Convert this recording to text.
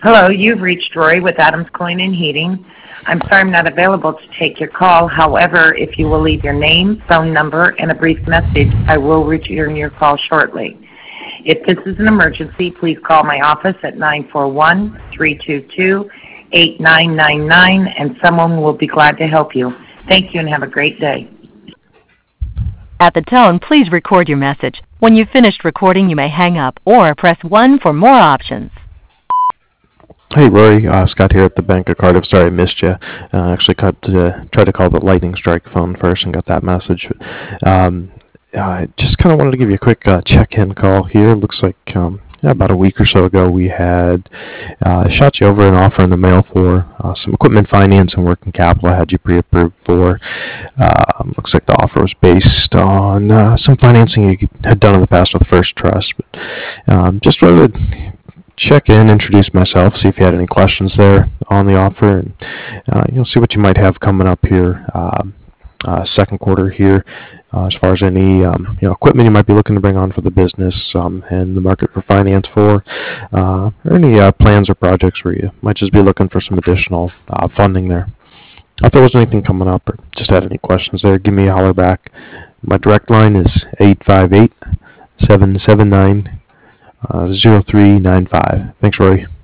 Hello, you've reached Rory with Adams Cooling and Heating. I'm sorry I'm not available to take your call. However, if you will leave your name, phone number, and a brief message, I will return your call shortly. If this is an emergency, please call my office at 941-322-8999, and someone will be glad to help you. Thank you and have a great day. At the tone, please record your message. When you've finished recording, you may hang up or press 1 for more options. Hey Rory, Scott here at the Bank of Cardiff. Sorry I missed you. Actually tried to call the lightning strike phone first and got that message. I just kind of wanted to give you a quick check-in call here. Looks like about a week or so ago we had shot you over an offer in the mail for some equipment finance and working capital. I had you pre-approved for. Looks like the offer was based on some financing you had done in the past with First Trust. But just wanted to check in, introduce myself, see if you had any questions there on the offer, and see what you might have coming up here second quarter here as far as any equipment you might be looking to bring on for the business and the market for finance for, or any plans or projects where you might just be looking for some additional funding there. If there was anything coming up or just had any questions there, give me a holler back. My direct line is 858-779-0395. Thanks, Rory.